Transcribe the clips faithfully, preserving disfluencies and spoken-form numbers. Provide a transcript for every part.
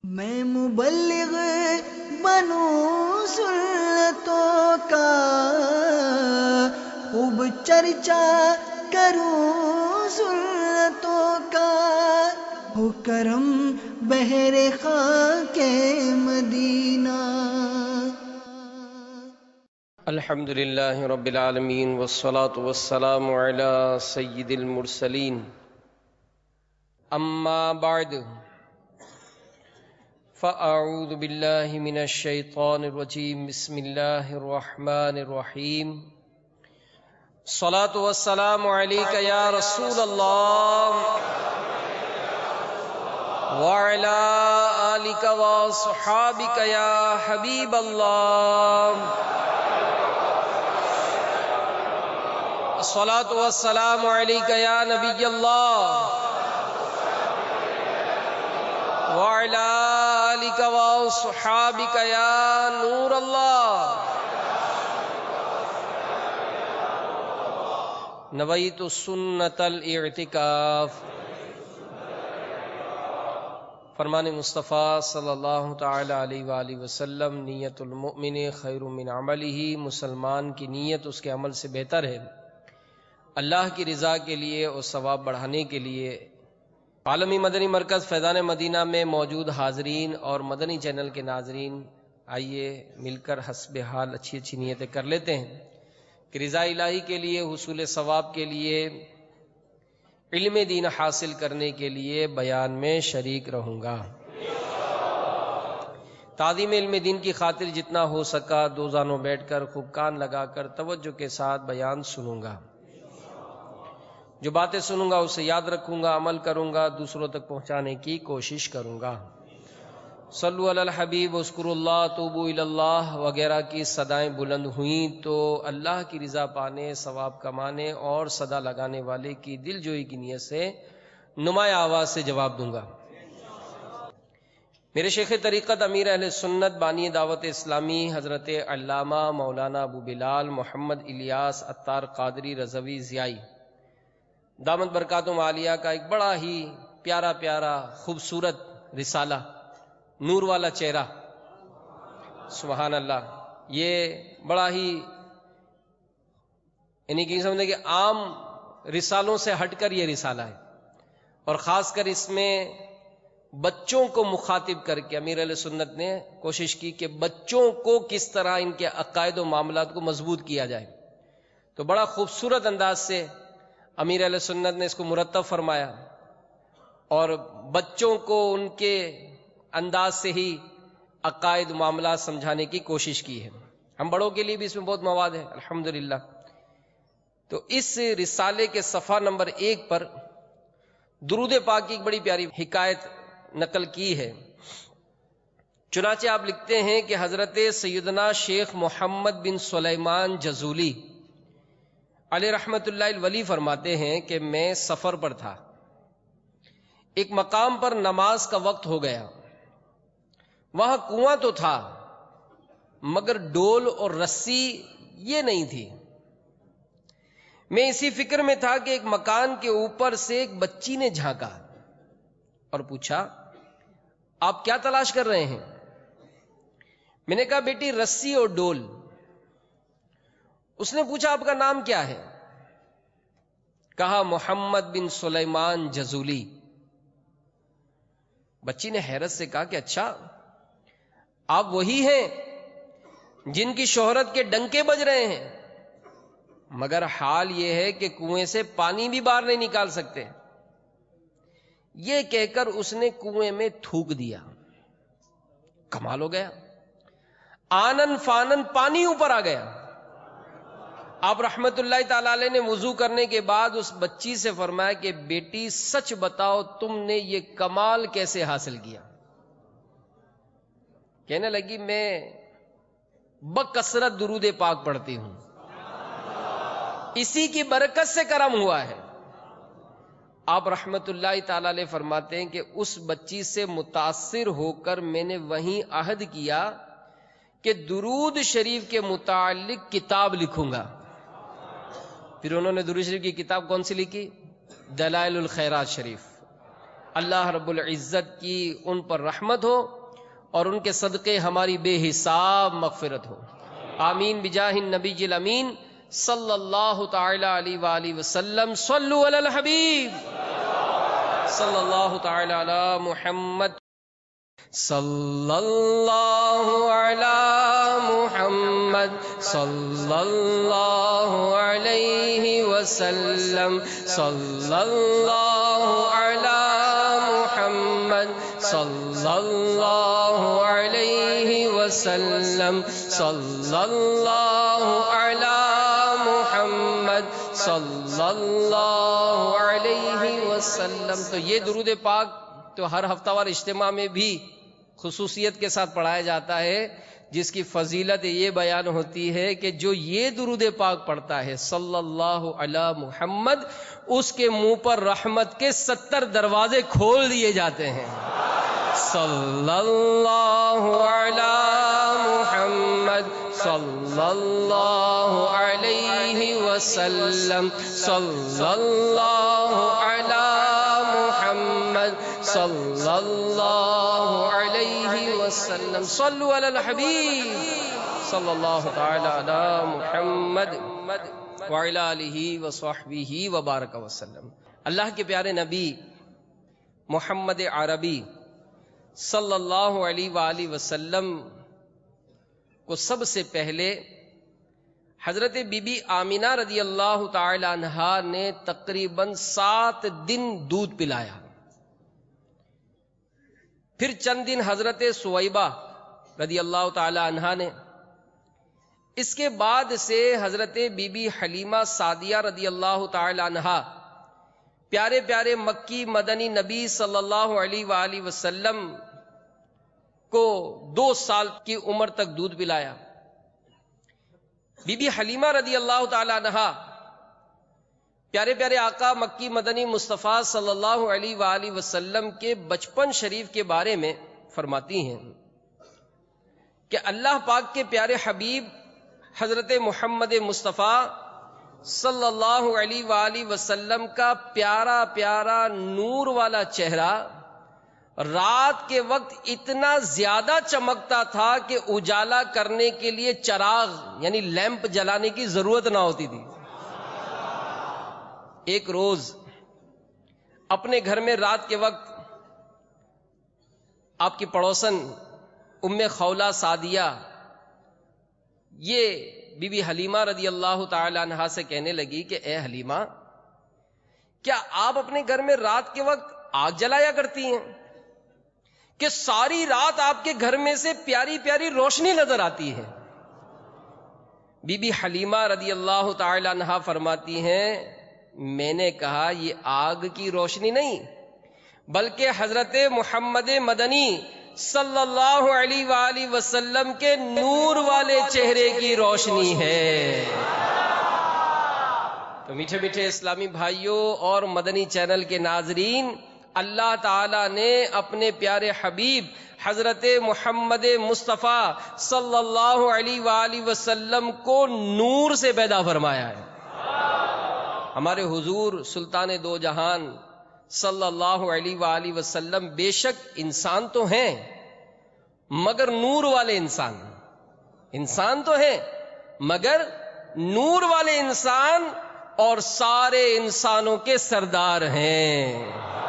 میں مبلغ بنوں سنتوں کا، خوب چرچا کروں سنتوں کا، ہو کرم بہر خاک مدینہ۔ الحمد للہ رب العالمین والصلاة والسلام علی سید المرسلین، اما بعد فاعوذ باللہ من الشیطان الرجیم، بسم اللہ الرحمن الرحیم۔ الصلاة والسلام علیک یا رسول اللہ وعلی آلک وصحابک یا حبیب اللہ۔ الصلاة والسلام علیک یا نبی اللہ وعلی آلک وصحابک یا نور اللہ۔ نویت سنت الاعتکاف۔ فرمان مصطفیٰ صلی اللہ تعالی علیہ وآلہ وسلم، نیت المؤمن خیر من عملہ، مسلمان کی نیت اس کے عمل سے بہتر ہے۔ اللہ کی رضا کے لیے اور ثواب بڑھانے کے لیے عالمی مدنی مرکز فیضان مدینہ میں موجود حاضرین اور مدنی چینل کے ناظرین، آئیے مل کر حسب حال اچھی اچھی نیتیں کر لیتے ہیں کہ رضا الہی کے لیے، حصول ثواب کے لیے، علم دین حاصل کرنے کے لیے بیان میں شریک رہوں گا۔ تعظیم علم دین کی خاطر جتنا ہو سکا دو زانوں بیٹھ کر خوب کان لگا کر توجہ کے ساتھ بیان سنوں گا۔ جو باتیں سنوں گا اسے یاد رکھوں گا، عمل کروں گا، دوسروں تک پہنچانے کی کوشش کروں گا۔ صلو علی الحبیب، اذکروا اللہ، توبوا الی اللہ وغیرہ کی صدائیں بلند ہوئیں تو اللہ کی رضا پانے، ثواب کمانے اور صدا لگانے والے کی دل جوئی کی نیت سے نمایاں آواز سے جواب دوں گا۔ میرے شیخ طریقت، امیر اہل سنت، بانی دعوت اسلامی، حضرت علامہ مولانا ابو بلال محمد الیاس عطار قادری رضوی ضیائی دامت برکاتہم عالیہ کا ایک بڑا ہی پیارا پیارا خوبصورت رسالہ، نور والا چہرہ، سبحان اللہ۔ یہ بڑا ہی یعنی کہ سمجھیں کہ عام رسالوں سے ہٹ کر یہ رسالہ ہے، اور خاص کر اس میں بچوں کو مخاطب کر کے امیر علیہ سنت نے کوشش کی کہ بچوں کو کس طرح ان کے عقائد و معاملات کو مضبوط کیا جائے، تو بڑا خوبصورت انداز سے امیر علیہ سنت نے اس کو مرتب فرمایا اور بچوں کو ان کے انداز سے ہی عقائد معاملات سمجھانے کی کوشش کی ہے۔ ہم بڑوں کے لیے بھی اس میں بہت مواد ہے الحمدللہ۔ تو اس رسالے کے صفحہ نمبر ایک پر درود پاک کی ایک بڑی پیاری حکایت نقل کی ہے۔ چنانچہ آپ لکھتے ہیں کہ حضرت سیدنا شیخ محمد بن سلیمان جزولی علیہ رحمت اللہ الولی فرماتے ہیں کہ میں سفر پر تھا، ایک مقام پر نماز کا وقت ہو گیا، وہاں کنواں تو تھا مگر ڈول اور رسی یہ نہیں تھی۔ میں اسی فکر میں تھا کہ ایک مکان کے اوپر سے ایک بچی نے جھانکا اور پوچھا، آپ کیا تلاش کر رہے ہیں؟ میں نے کہا، بیٹی رسی اور ڈول۔ اس نے پوچھا، آپ کا نام کیا ہے؟ کہا، محمد بن سلیمان جزولی۔ بچی نے حیرت سے کہا کہ اچھا، آپ وہی ہیں جن کی شہرت کے ڈنکے بج رہے ہیں، مگر حال یہ ہے کہ کنویں سے پانی بھی باہر نہیں نکال سکتے۔ یہ کہہ کر اس نے کنویں میں تھوک دیا۔ کمال ہو گیا، آنن فانن پانی اوپر آ گیا۔ آپ رحمت اللہ تعالی علیہ نے وضو کرنے کے بعد اس بچی سے فرمایا کہ بیٹی سچ بتاؤ، تم نے یہ کمال کیسے حاصل کیا؟ کہنے لگی، میں بکثرت درود پاک پڑھتی ہوں، اسی کی برکت سے کرم ہوا ہے۔ آپ رحمت اللہ تعالی علیہ فرماتے ہیں کہ اس بچی سے متاثر ہو کر میں نے وہیں عہد کیا کہ درود شریف کے متعلق کتاب لکھوں گا۔ پھر انہوں نے درود شریف کی کتاب کون سی لکھی؟ دلائل الخیرات شریف۔ اللہ رب العزت کی ان پر رحمت ہو اور ان کے صدقے ہماری بے حساب مغفرت ہو. آمین بجاہ النبی الامین صلی اللہ تعالی علیہ وآلہ وسلم. صلوا علی الحبیب صلی اللہ تعالی علی محمد صلی اللہ علی محمد صلی اللہ علیہ وسلم. صلی اللہ علی محمد صلی اللہ علیہ وسلم. صلی اللہ علی محمد صلی اللہ علیہ وسلم. تو یہ درود پاک تو ہر ہفتہ وار اجتماع میں بھی خصوصیت کے ساتھ پڑھایا جاتا ہے، جس کی فضیلت یہ بیان ہوتی ہے کہ جو یہ درود پاک پڑھتا ہے صلی اللہ علی محمد، اس کے منہ پر رحمت کے ستر دروازے کھول دیے جاتے ہیں. صلی اللہ علی محمد صلی اللہ علیہ وسلم. صلی اللہ علی محمد صلی اللہ علیہ وسلم. صلوا علی الحبیب صلی اللہ تعالی علی محمد وعلی آلہ وصحبہ وبارک وسلم. اللہ کے پیارے نبی محمد عربی صلی اللہ علیہ وآلہ وسلم کو سب سے پہلے حضرت بی بی آمینہ رضی اللہ تعالی عنہا نے تقریباً سات دن دودھ پلایا. پھر چند دن حضرت سویبہ رضی اللہ تعالی عنہا نے. اس کے بعد سے حضرت بی بی حلیمہ سعدیہ رضی اللہ تعالی عنہا پیارے پیارے مکی مدنی نبی صلی اللہ علیہ وآلہ وسلم کو دو سال کی عمر تک دودھ پلایا. بی بی حلیمہ رضی اللہ تعالی عنہا پیارے پیارے آقا مکی مدنی مصطفیٰ صلی اللہ علیہ وآلہ وسلم کے بچپن شریف کے بارے میں فرماتی ہیں کہ اللہ پاک کے پیارے حبیب حضرت محمد مصطفیٰ صلی اللہ علیہ وآلہ وسلم کا پیارا پیارا نور والا چہرہ رات کے وقت اتنا زیادہ چمکتا تھا کہ اجالا کرنے کے لیے چراغ یعنی لیمپ جلانے کی ضرورت نہ ہوتی تھی. ایک روز اپنے گھر میں رات کے وقت آپ کی پڑوسن ام خولہ سعدیہ یہ بی بی حلیمہ رضی اللہ تعالی عنہا سے کہنے لگی کہ اے حلیمہ، کیا آپ اپنے گھر میں رات کے وقت آگ جلایا کرتی ہیں کہ ساری رات آپ کے گھر میں سے پیاری پیاری روشنی نظر آتی ہے؟ بی بی حلیمہ رضی اللہ تعالی عنہا فرماتی ہیں میں نے کہا یہ آگ کی روشنی نہیں بلکہ حضرت محمد مدنی صلی اللہ علیہ وآلہ وسلم کے نور والے چہرے کی روشنی ہے. تو میٹھے میٹھے اسلامی بھائیوں اور مدنی چینل کے ناظرین، اللہ تعالی نے اپنے پیارے حبیب حضرت محمد مصطفیٰ صلی اللہ علیہ وآلہ وسلم کو نور سے پیدا فرمایا ہے. ہمارے حضور سلطان دو جہان صلی اللہ علیہ وآلہ وسلم بے شک انسان تو ہیں مگر نور والے انسان انسان تو ہیں مگر نور والے انسان اور سارے انسانوں کے سردار ہیں.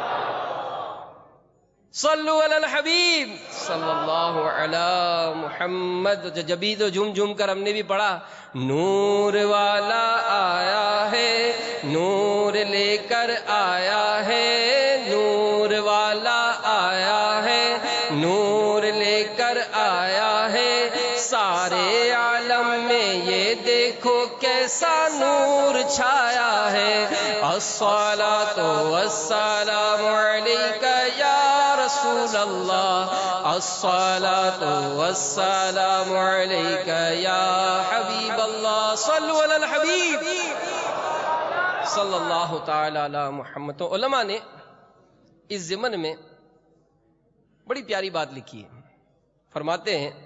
صلو علی الحبیب صلی اللہ علی محمد. جبھی تو جھوم جھوم کر ہم نے بھی پڑھا نور والا آیا ہے نور لے کر آیا ہے نور والا آیا ہے نور لے کر آیا ہے سارے عالم میں یہ دیکھو کیسا نور چھایا ہے. الصلاۃ والسلام علیک یا رسول اللہ الصلاۃ والسلام علیک یا حبیب اللہ. صلوا علی الحبیب صلی اللہ تعالی علی محمد. تو علماء نے اس ضمن میں بڑی پیاری بات لکھی ہے. فرماتے ہیں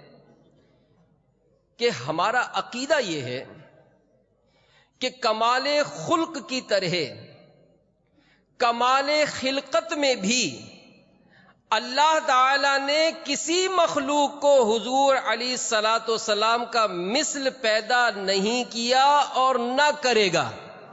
کہ ہمارا عقیدہ یہ ہے کہ کمال خلق کی طرح کمال خلقت میں بھی اللہ تعالی نے کسی مخلوق کو حضور علیہ الصلوۃ والسلام کا مثل پیدا نہیں کیا اور نہ کرے گا.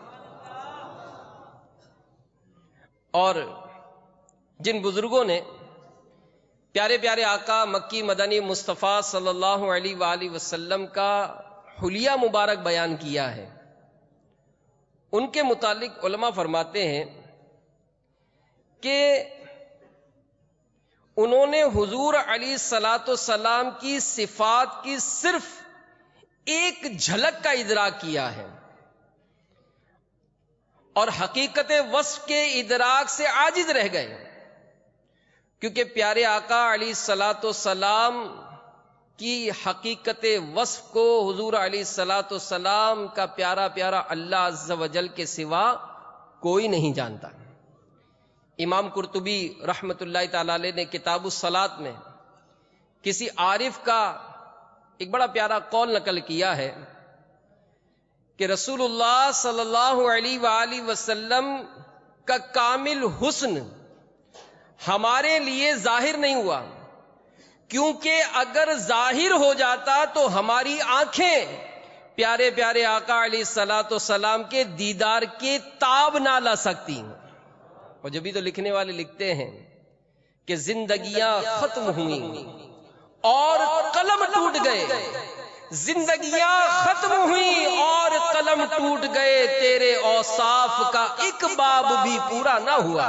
اور جن بزرگوں نے پیارے پیارے آقا مکی مدنی مصطفیٰ صلی اللہ علیہ وآلہ وسلم کا حلیہ مبارک بیان کیا ہے، ان کے متعلق علماء فرماتے ہیں کہ انہوں نے حضور علیہ الصلوۃ والسلام کی صفات کی صرف ایک جھلک کا ادراک کیا ہے اور حقیقت وصف کے ادراک سے عاجز رہ گئے، کیونکہ پیارے آقا علیہ الصلوۃ والسلام کی حقیقت وصف کو حضور علیہ الصلوۃ والسلام کا پیارا پیارا اللہ عز و جل کے سوا کوئی نہیں جانتا. امام قرطبی رحمت اللہ تعالی علیہ نے کتاب الصلاۃ میں کسی عارف کا ایک بڑا پیارا قول نقل کیا ہے کہ رسول اللہ صلی اللہ علیہ وآلہ وسلم کا کامل حسن ہمارے لیے ظاہر نہیں ہوا، کیونکہ اگر ظاہر ہو جاتا تو ہماری آنکھیں پیارے پیارے آقا علیہ الصلوۃ والسلام کے دیدار کے تاب نہ لا سکتی. اور جبھی تو لکھنے والے لکھتے ہیں کہ زندگیاں ختم ہوئیں اور قلم ٹوٹ گئے، زندگیاں ختم ہوئیں اور قلم ٹوٹ گئے، تیرے اوصاف کا ایک باب بھی پورا نہ ہوا.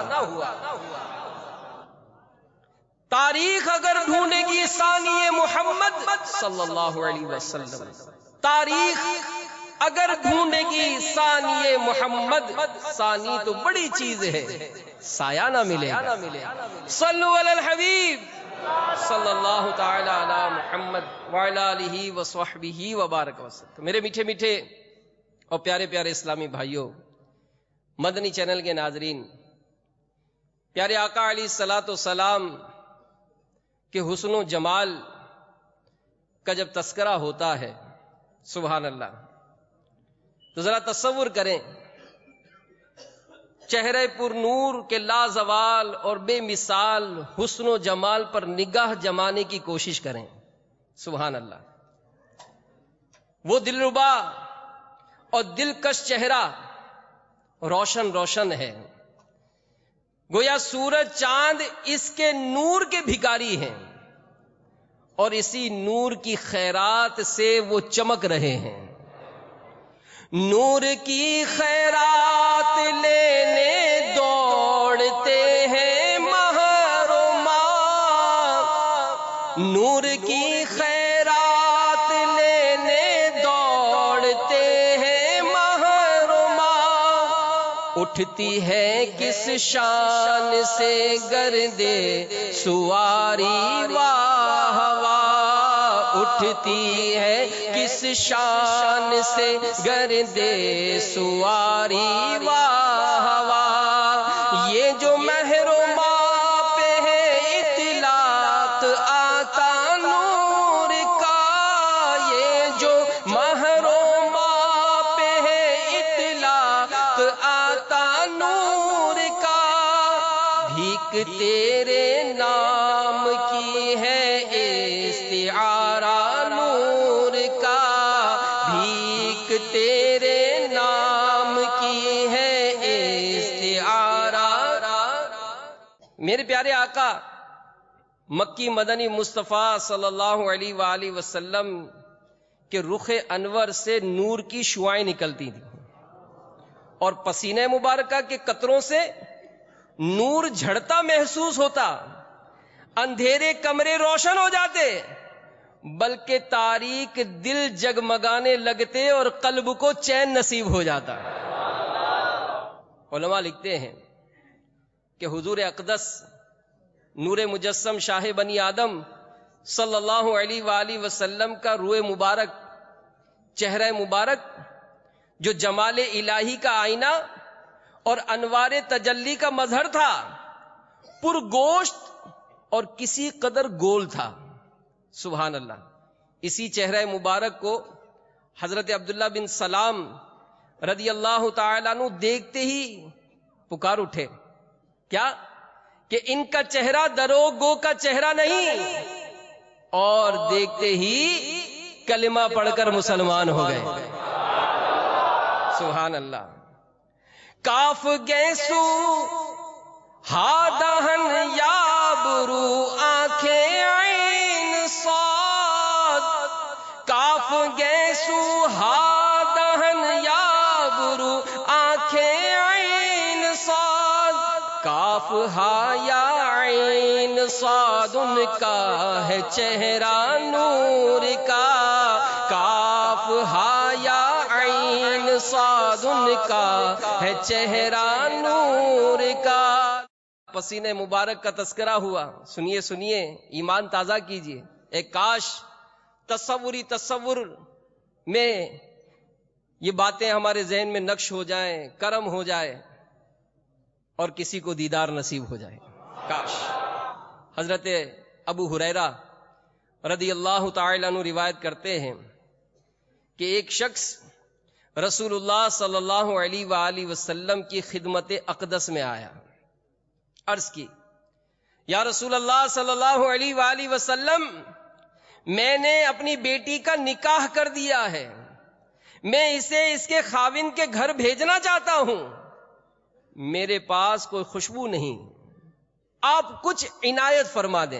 تاریخ اگر ڈھونڈے گی ثانی محمد صلی اللہ علیہ وسلم، تاریخ اگر ڈھونڈے گی ثانی محمد، ثانی تو بڑی چیز ہے، سایہ نہ ملے گا. صلو علی الحبیب صلی اللہ تعالی علی محمد وعلی آلہ وصحبہ وبارک وسلم. میرے میٹھے میٹھے اور پیارے پیارے اسلامی بھائیوں، مدنی چینل کے ناظرین، پیارے آقا علیہ الصلوۃ والسلام کہ حسن و جمال کا جب تذکرہ ہوتا ہے، سبحان اللہ، تو ذرا تصور کریں چہرے پر نور کے لازوال اور بے مثال حسن و جمال پر نگاہ جمانے کی کوشش کریں. سبحان اللہ، وہ دلربا اور دلکش چہرہ روشن روشن ہے، گویا سورج چاند اس کے نور کے بھکاری ہیں اور اسی نور کی خیرات سے وہ چمک رہے ہیں. نور کی خیرات لینے دوڑتے ہیں مہر و ماں، نور کی خیرات لینے دوڑتے ہیں مہر و ماں. اٹھتی ہے کس شان سے گردے سواری واہ واہ، اٹھتی ہے کس شان سے گردے سواری واہ واہ. یہ جو مہر و ماں پہ ہے اطلاق آتا نور کا، یہ جو مہر و ماں پہ ہے اطلاق آتا نور کا. بھیک تیرے نام کی ہے استعارہ نور کا، بھیک تیرے نام کی ہے استعارہ. میرے پیارے آقا مکی مدنی مصطفیٰ صلی اللہ علیہ وآلہ وسلم کے رخ انور سے نور کی شعائیں نکلتی تھیں اور پسینہ مبارکہ کے قطروں سے نور جھڑتا محسوس ہوتا، اندھیرے کمرے روشن ہو جاتے، بلکہ تاریک دل جگمگانے لگتے اور قلب کو چین نصیب ہو جاتا. علماء لکھتے ہیں کہ حضور اقدس نور مجسم شاہ بنی آدم صلی اللہ علیہ وآلہ وسلم کا روح مبارک، چہرہ مبارک جو جمال الہی کا آئینہ اور انوار تجلی کا مظہر تھا، پر گوشت اور کسی قدر گول تھا. سبحان اللہ. اسی چہرہ مبارک کو حضرت عبداللہ بن سلام رضی اللہ تعالیٰ عنہ دیکھتے ہی پکار اٹھے کیا کہ ان کا چہرہ دروغ گو کا چہرہ نہیں، اور دیکھتے ہی کلمہ پڑھ کر مسلمان ہو گئے. سبحان اللہ. کاف گیسو ہا دہن یا برو آنکھیں عین صاد، کاف گیسو ہا دہن یا برو آنکھیں عین صاد، کاف ہا یا عین صاد ان کا ہے چہرہ نور کا، کاف ہا یا عین صاد ان کا ہے چہرہ نور کا. پسینے مبارک کا تذکرہ ہوا. سنیے سنیے، ایمان تازہ کیجئے. ایک کاش تصوری تصور میں یہ باتیں ہمارے ذہن میں نقش ہو جائیں، کرم ہو جائے اور کسی کو دیدار نصیب ہو جائے. کاش. حضرت ابو ہریرہ رضی اللہ تعالی عنہ روایت کرتے ہیں کہ ایک شخص رسول اللہ صلی اللہ علیہ وآلہ وسلم کی خدمت اقدس میں آیا. عرض کی، یا رسول اللہ صلی اللہ علیہ وآلہ وسلم، میں نے اپنی بیٹی کا نکاح کر دیا ہے، میں اسے اس کے خاوند کے گھر بھیجنا چاہتا ہوں، میرے پاس کوئی خوشبو نہیں، آپ کچھ عنایت فرما دیں.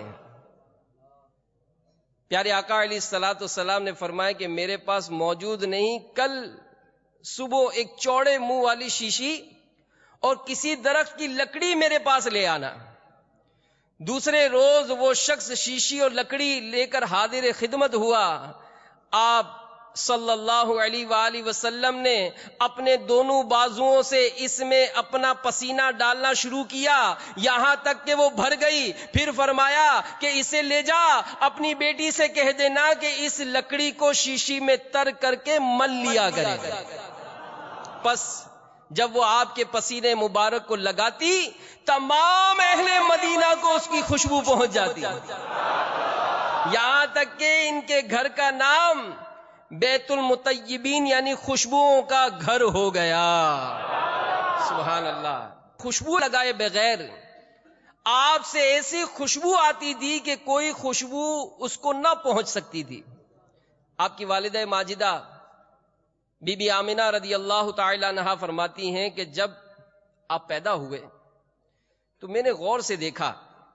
پیارے آقا علیہ الصلوۃ والسلام نے فرمایا کہ میرے پاس موجود نہیں، کل صبح ایک چوڑے منہ والی شیشی اور کسی درخت کی لکڑی میرے پاس لے آنا. دوسرے روز وہ شخص شیشی اور لکڑی لے کر حاضر خدمت ہوا. آپ صلی اللہ علیہ وآلہ وسلم نے اپنے دونوں بازوؤں سے اس میں اپنا پسینہ ڈالنا شروع کیا، یہاں تک کہ وہ بھر گئی. پھر فرمایا کہ اسے لے جا، اپنی بیٹی سے کہہ دینا کہ اس لکڑی کو شیشی میں تر کر کے مل لیا کرے. پس جب وہ آپ کے پسینے مبارک کو لگاتی، تمام اہل مدینہ کو اس کی خوشبو پہنچ جاتی، یہاں تک کہ ان کے گھر کا نام بیت المطیبین یعنی خوشبوؤں کا گھر ہو گیا. سبحان اللہ. خوشبو لگائے بغیر آپ سے ایسی خوشبو آتی تھی کہ کوئی خوشبو اس کو نہ پہنچ سکتی تھی. آپ کی والدہ ماجدہ بی بی آمنہ رضی اللہ تعالی عنہا فرماتی ہیں کہ جب آپ پیدا ہوئے تو میں نے غور سے دیکھا.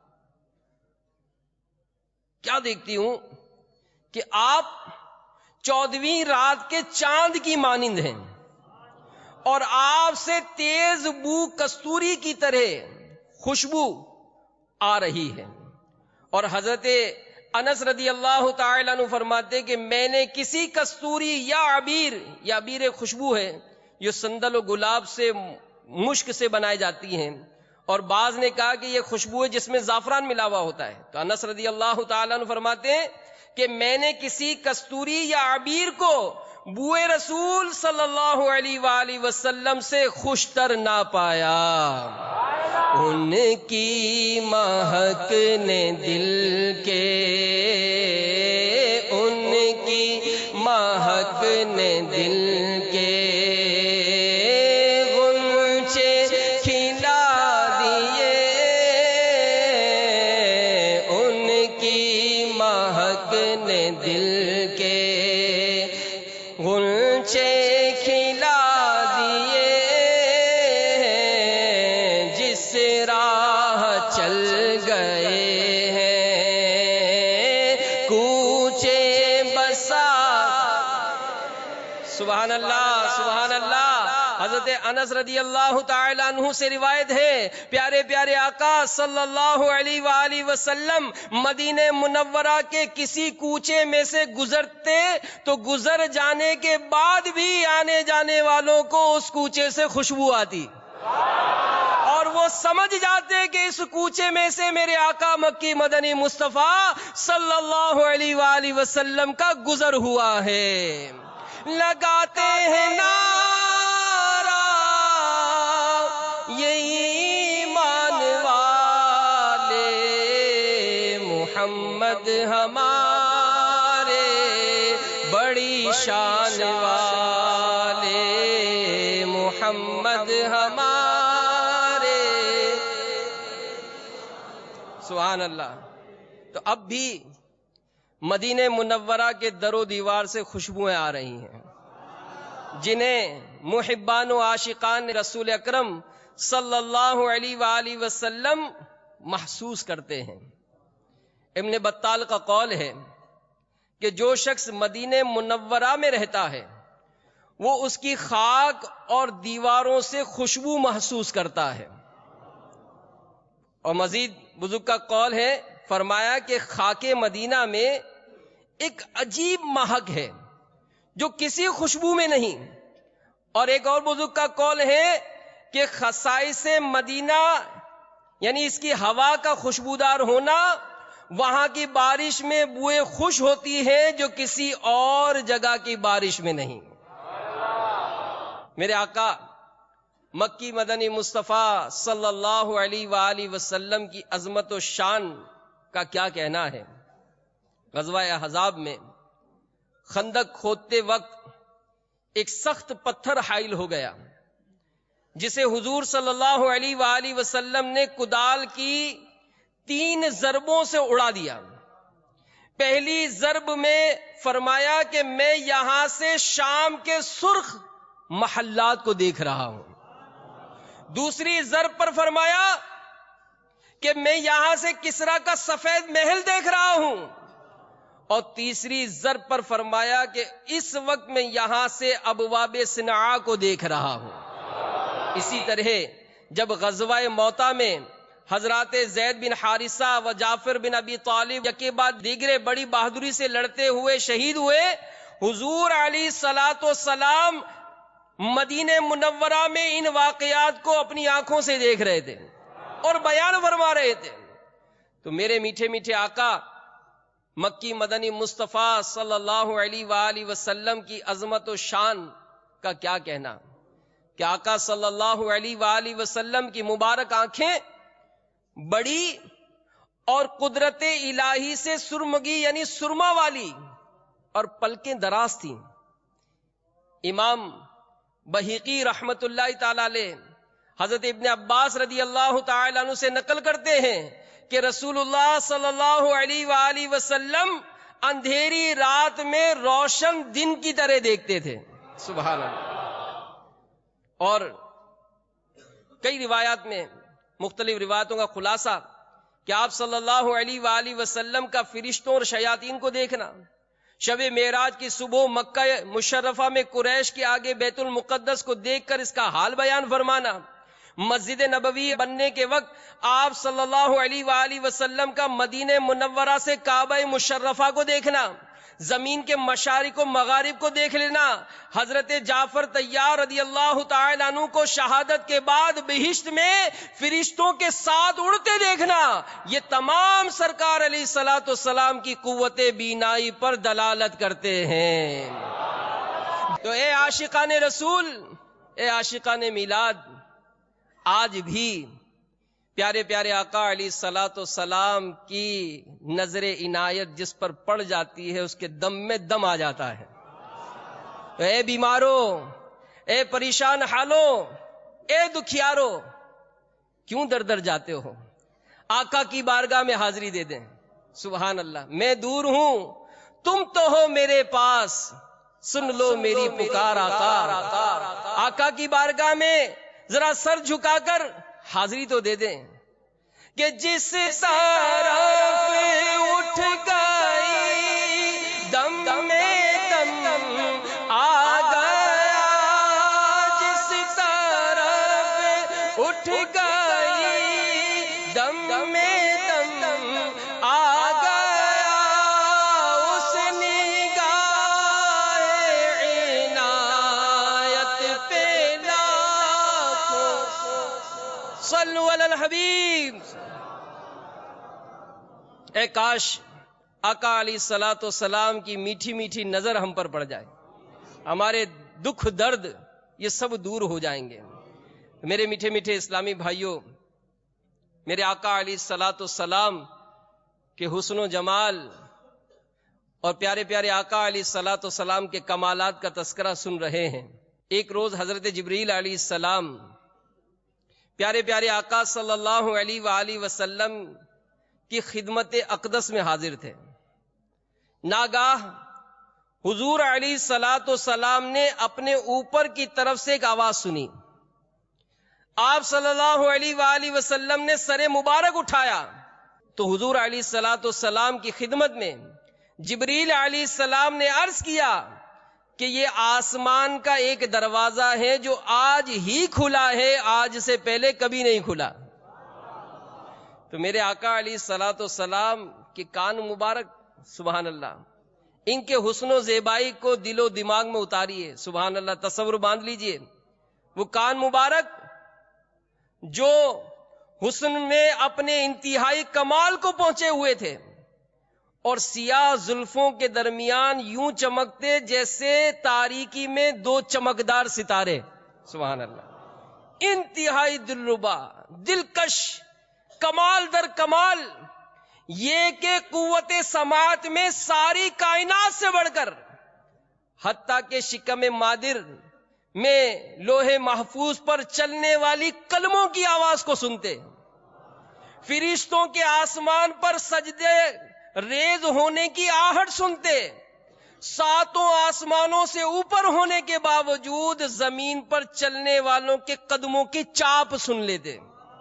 کیا دیکھتی ہوں کہ آپ چودہویں رات کے چاند کی مانند ہیں، اور آپ سے تیز بو کستوری کی طرح خوشبو آ رہی ہے. اور حضرت انس رضی اللہ تعالی عنہ فرماتے کہ میں نے کسی کستوری یا عبیر، یا عبیر خوشبو ہے، یہ سندل و گلاب سے مشک سے بنائی جاتی ہیں، اور بعض نے کہا کہ یہ خوشبو ہے جس میں زعفران ملا ہوا ہوتا ہے. تو انس رضی اللہ تعالی عنہ فرماتے ہیں کہ میں نے کسی کستوری یا عبیر کو بوئے رسول صلی اللہ علیہ وآلہ وسلم سے خوشتر نہ پایا. ان کی مہک نے دل کے، ان کی مہک نے دل کے غنچے کھلا دیے، ان کی مہک نے دل کے غنچے کھلا دیے. جس راہ چل گئے ہیں کوچے بسا. سبحان اللہ سبحان اللہ. حضرت انس رضی اللہ تعالی عنہ سے روایت ہے، پیارے پیارے آقا صلی اللہ علیہ وآلہ وسلم مدینہ منورہ کے کسی کوچے میں سے گزرتے تو گزر جانے کے بعد بھی آنے جانے والوں کو اس کوچے سے خوشبو آتی، اور وہ سمجھ جاتے کہ اس کوچے میں سے میرے آقا مکی مدنی مصطفیٰ صلی اللہ علیہ وآلہ وسلم کا گزر ہوا ہے. لگاتے ہیں نعرہ یہ ایمان والے، محمد ہمارے بڑی شان والے، محمد ہمارے سبحان اللہ. تو اب بھی مدینہ منورہ کے در و دیوار سے خوشبوئیں آ رہی ہیں جنہیں محبان و عاشقان رسول اکرم صلی اللہ علیہ وآلہ وسلم محسوس کرتے ہیں. ابن بطال کا قول ہے کہ جو شخص مدینہ منورہ میں رہتا ہے وہ اس کی خاک اور دیواروں سے خوشبو محسوس کرتا ہے. اور مزید بزرگ کا قول ہے، فرمایا کہ خاک مدینہ میں ایک عجیب مہک ہے جو کسی خوشبو میں نہیں. اور ایک اور بزرگ کا قول ہے کہ خصائص مدینہ یعنی اس کی ہوا کا خوشبودار ہونا وہاں کی بارش میں بوئے خوش ہوتی ہے جو کسی اور جگہ کی بارش میں نہیں. میرے آقا مکی مدنی مصطفیٰ صلی اللہ علیہ وآلہ وسلم کی عظمت و شان کا کیا کہنا ہے. غزوہ احزاب میں خندق کھودتے وقت ایک سخت پتھر حائل ہو گیا جسے حضور صلی اللہ علیہ وآلہ وسلم نے کدال کی تین ضربوں سے اڑا دیا. پہلی ضرب میں فرمایا کہ میں یہاں سے شام کے سرخ محلات کو دیکھ رہا ہوں. دوسری ضرب پر فرمایا کہ میں یہاں سے کسرا کا سفید محل دیکھ رہا ہوں. اور تیسری ضرب پر فرمایا کہ اس وقت میں یہاں سے ابواب صنعاء کو دیکھ رہا ہوں. اسی طرح جب غزوہ موتا میں حضرات زید بن حارثہ و جعفر بن ابی طالب یکے بعد دیگرے بڑی بہادری سے لڑتے ہوئے شہید ہوئے، حضور علیہ الصلوۃ والسلام مدینہ منورہ میں ان واقعات کو اپنی آنکھوں سے دیکھ رہے تھے اور بیان فرما رہے تھے. تو میرے میٹھے میٹھے آقا مکی مدنی مصطفیٰ صلی اللہ علیہ وآلہ وسلم کی عظمت و شان کا کیا کہنا کہ آقا صلی اللہ علیہ وآلہ وسلم کی مبارک آنکھیں بڑی اور قدرت الہی سے سرمگی یعنی سرما والی اور پلکیں دراز تھیں. امام بہیقی رحمت اللہ تعالی علیہ حضرت ابن عباس رضی اللہ تعالی عنہ سے نقل کرتے ہیں کہ رسول اللہ صلی اللہ علیہ وآلہ وسلم اندھیری رات میں روشن دن کی طرح دیکھتے تھے. سبحان اللہ. اور کئی روایات میں مختلف روایتوں کا خلاصہ کہ آپ صلی اللہ علیہ وآلہ وسلم کا فرشتوں اور شیاطین کو دیکھنا، شب معراج کی صبح مکہ مشرفہ میں قریش کے آگے بیت المقدس کو دیکھ کر اس کا حال بیان فرمانا، مسجد نبوی بننے کے وقت آپ صلی اللہ علیہ وآلہ وسلم کا مدینہ منورہ سے کعبہ مشرفہ کو دیکھنا، زمین کے مشارق و مغارب کو دیکھ لینا، حضرت جعفر طیار رضی اللہ تعالی عنہ کو شہادت کے بعد بہشت میں فرشتوں کے ساتھ اڑتے دیکھنا، یہ تمام سرکار علیہ الصلوۃ والسلام کی قوت بینائی پر دلالت کرتے ہیں. تو اے عاشقان رسول، اے عاشقان میلاد، آج بھی پیارے پیارے آقا علیہ الصلوۃ والسلام کی نظر عنایت جس پر پڑ جاتی ہے اس کے دم میں دم آ جاتا ہے. تو اے بیماروں، اے پریشان حالوں، اے دکھیاروں، کیوں در در جاتے ہو؟ آقا کی بارگاہ میں حاضری دے دیں. سبحان اللہ. میں دور ہوں تم تو ہو میرے پاس، سن لو میری پکار آقا. آقا کی بارگاہ میں ذرا سر جھکا کر حاضری تو دے دیں کہ جس طرف اٹھ گئی دم میں دم آ گیا، جس طرف اٹھ گئی دم میں دم آ گیا، اس نگاہ عنایت پہ لاکھوں صلو علی الحبیب. اے کاش آقا علیہ الصلوۃ والسلام کی میٹھی میٹھی نظر ہم پر پڑ جائے، ہمارے دکھ درد یہ سب دور ہو جائیں گے. میرے میٹھے میٹھے اسلامی بھائیوں، میرے آقا علیہ الصلوۃ والسلام کے حسن و جمال اور پیارے پیارے آقا علیہ الصلوۃ والسلام کے کمالات کا تذکرہ سن رہے ہیں. ایک روز حضرت جبریل علیہ السلام پیارے پیارے آقا صلی اللہ علیہ وآلہ وسلم کی خدمت اقدس میں حاضر تھے. ناگاہ حضور علیہ الصلوۃ والسلام نے اپنے اوپر کی طرف سے ایک آواز سنی. آپ صلی اللہ علیہ وآلہ وسلم نے سر مبارک اٹھایا تو حضور علیہ الصلوۃ والسلام کی خدمت میں جبریل علیہ السلام نے عرض کیا کہ یہ آسمان کا ایک دروازہ ہے جو آج ہی کھلا ہے، آج سے پہلے کبھی نہیں کھلا. تو میرے آقا علیہ الصلوۃ والسلام کے کان مبارک، سبحان اللہ، ان کے حسن و زیبائی کو دل و دماغ میں اتاریے. سبحان اللہ، تصور باندھ لیجئے وہ کان مبارک جو حسن میں اپنے انتہائی کمال کو پہنچے ہوئے تھے اور سیاہ زلفوں کے درمیان یوں چمکتے جیسے تاریکی میں دو چمکدار ستارے. سبحان اللہ، انتہائی دلربا، دلکش، کمال در کمال. یہ کہ قوت سماعت میں ساری کائنات سے بڑھ کر حتیٰ کہ شکم مادر میں لوح محفوظ پر چلنے والی قلموں کی آواز کو سنتے، فرشتوں کے آسمان پر سجدے ریز ہونے کی آہٹ سنتے، ساتوں آسمانوں سے اوپر ہونے کے باوجود زمین پر چلنے والوں کے قدموں کی چاپ سن لیتے.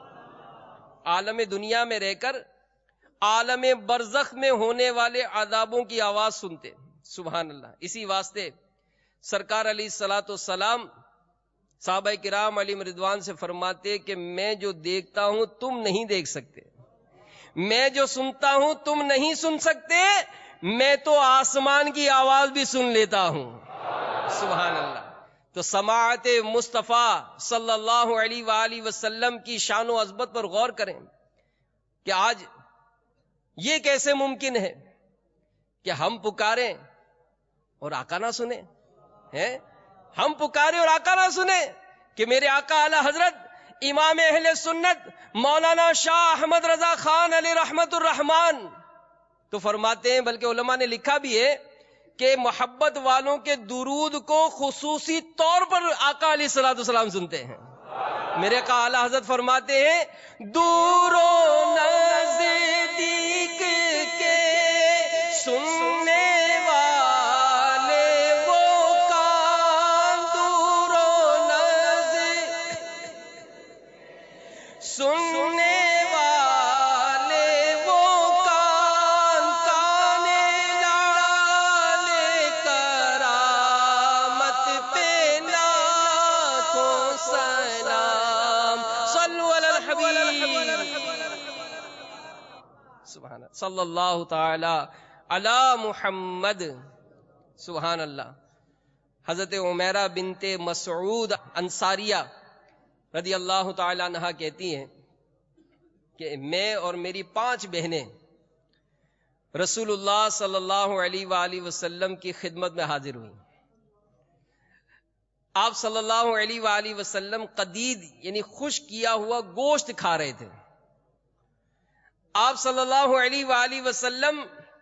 عالم دنیا میں رہ کر عالم برزخ میں ہونے والے عذابوں کی آواز سنتے. سبحان اللہ. اسی واسطے سرکار علیہ الصلوۃ والسلام صحابہ کرام علیہ رضوان سے فرماتے کہ میں جو دیکھتا ہوں تم نہیں دیکھ سکتے، میں جو سنتا ہوں تم نہیں سن سکتے، میں تو آسمان کی آواز بھی سن لیتا ہوں. سبحان اللہ. تو سماعت مصطفیٰ صلی اللہ علیہ وآلہ وسلم کی شان و عظمت پر غور کریں کہ آج یہ کیسے ممکن ہے کہ ہم پکاریں اور آقا نہ سنیں. ہیں ہم پکارے اور آقا نہ سنیں کہ میرے آقا اعلی حضرت امام اہل سنت مولانا شاہ احمد رضا خان علیہ رحمت الرحمان تو فرماتے ہیں، بلکہ علماء نے لکھا بھی ہے کہ محبت والوں کے درود کو خصوصی طور پر آقا علیہ الصلوۃ والسلام سنتے ہیں. میرے آقا اعلی حضرت فرماتے ہیں، دور و نزدیک کے سننے والے وہ کان، دور و نزدیک سننے والے وہ کان، کان لال کرامت پہ لاکھوں سلام، صلو علی الحبیب. سبحان اللہ، صلی اللہ تعالی علی محمد. سبحان اللہ. حضرت عمیرہ بنت مسعود انصاریہ رضی اللہ تعالی عنہا کہتی ہیں کہ میں اور میری پانچ بہنیں رسول اللہ صلی اللہ علیہ وآلہ وسلم کی خدمت میں حاضر ہوئیں. آپ صلی اللہ علیہ وآلہ وسلم قدید یعنی خشک کیا ہوا گوشت کھا رہے تھے. آپ صلی اللہ علیہ وآلہ وسلم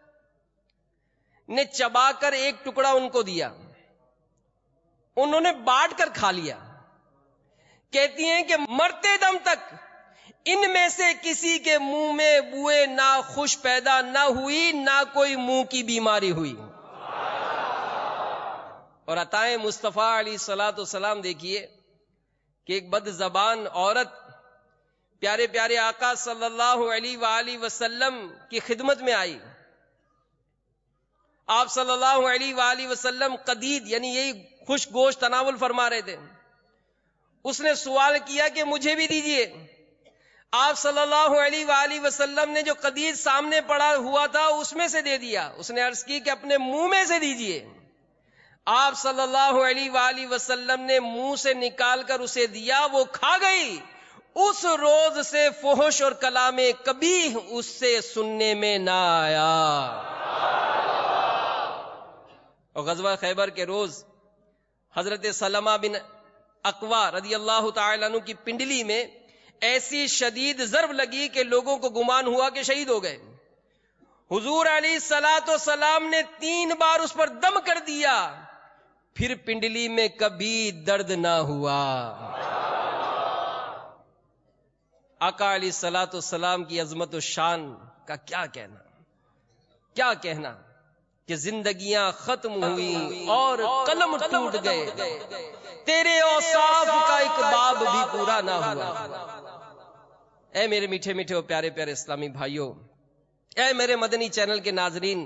نے چبا کر ایک ٹکڑا ان کو دیا، انہوں نے بانٹ کر کھا لیا. کہتی ہیں کہ مرتے دم تک ان میں سے کسی کے منہ میں بوئے نہ خوش پیدا نہ ہوئی، نہ کوئی منہ کی بیماری ہوئی. اور عطائے مصطفیٰ علیہ الصلوۃ والسلام دیکھیے کہ ایک بد زبان عورت پیارے پیارے آقا صلی اللہ علیہ وآلہ وسلم کی خدمت میں آئی. آپ صلی اللہ علیہ وآلہ وسلم قدید یعنی یہی خشک گوشت تناول فرما رہے تھے. اس نے سوال کیا کہ مجھے بھی دیجیے. آپ صلی اللہ علیہ وآلہ وسلم نے جو قدید سامنے پڑا ہوا تھا اس میں سے دے دیا. اس نے عرض کی کہ اپنے منہ میں سے دیجیے. آپ صلی اللہ علیہ وآلہ وسلم نے منہ سے نکال کر اسے دیا، وہ کھا گئی. اس روز سے فحش اور کلام قبیح اس سے سننے میں نہ آیا. اور غزوہ خیبر کے روز حضرت سلمہ بن اقوا رضی اللہ تعالی عنہ کی پنڈلی میں ایسی شدید ضرب لگی کہ لوگوں کو گمان ہوا کہ شہید ہو گئے. حضور علیہ الصلوۃ والسلام نے تین بار اس پر دم کر دیا، پھر پنڈلی میں کبھی درد نہ ہوا. آقا علیہ الصلوۃ والسلام کی عظمت و شان کا کیا کہنا کیا کہنا کہ زندگیاں ختم ہوئی اور قلم ٹوٹ گئے، تیرے اوصاف کا ایک باب بھی پورا نہ ہوا۔ اے میرے میٹھے میٹھے اور پیارے پیارے اسلامی بھائیوں، اے میرے مدنی چینل کے ناظرین،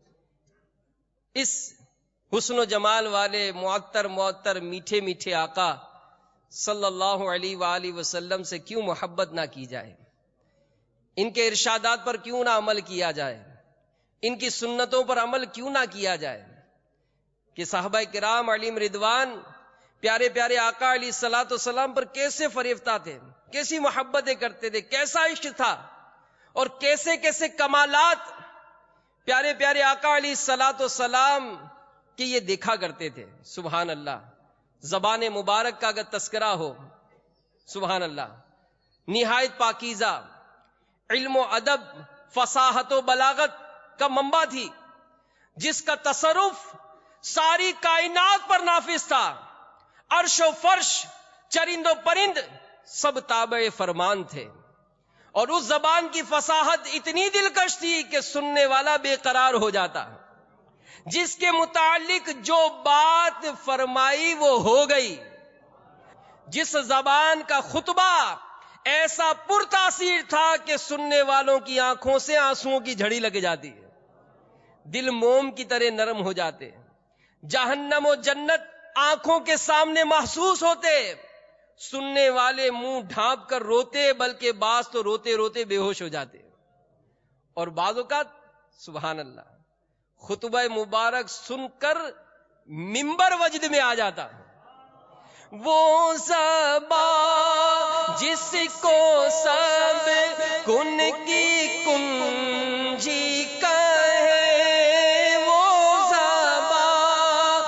اس حسن و جمال والے معطر معطر میٹھے میٹھے آقا صلی اللہ علیہ وآلہ وسلم سے کیوں محبت نہ کی جائے، ان کے ارشادات پر کیوں نہ عمل کیا جائے، ان کی سنتوں پر عمل کیوں نہ کیا جائے کہ صحابہ کرام علیہم رضوان پیارے پیارے آقا علیہ الصلوۃ والسلام پر کیسے فریفتہ تھے، کیسی محبتیں کرتے تھے، کیسا عشق تھا، اور کیسے کیسے کمالات پیارے پیارے آقا علیہ الصلوۃ والسلام کہ یہ دیکھا کرتے تھے۔ سبحان اللہ، زبان مبارک کا اگر تذکرہ ہو، سبحان اللہ، نہایت پاکیزہ، علم و ادب، فصاحت و بلاغت کا منبع تھی، جس کا تصرف ساری کائنات پر نافذ تھا، عرش و فرش، چرند و پرند سب تابع فرمان تھے، اور اس زبان کی فصاحت اتنی دلکش تھی کہ سننے والا بے قرار ہو جاتا، جس کے متعلق جو بات فرمائی وہ ہو گئی، جس زبان کا خطبہ ایسا پرتاثیر تھا کہ سننے والوں کی آنکھوں سے آنسوؤں کی جھڑی لگ جاتی ہے، دل موم کی طرح نرم ہو جاتے، جہنم و جنت آنکھوں کے سامنے محسوس ہوتے، سننے والے منہ ڈھانپ کر روتے، بلکہ بعض تو روتے روتے بے ہوش ہو جاتے، اور بعض اوقات سبحان اللہ خطبہ مبارک سن کر منبر وجد میں آ جاتا۔ وہ زبان جس کو سب کن کی کنجی کہے، وہ زبان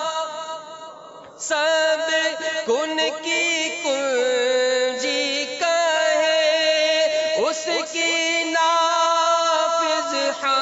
سب کن کی کنجی کہے، اس کی نافذ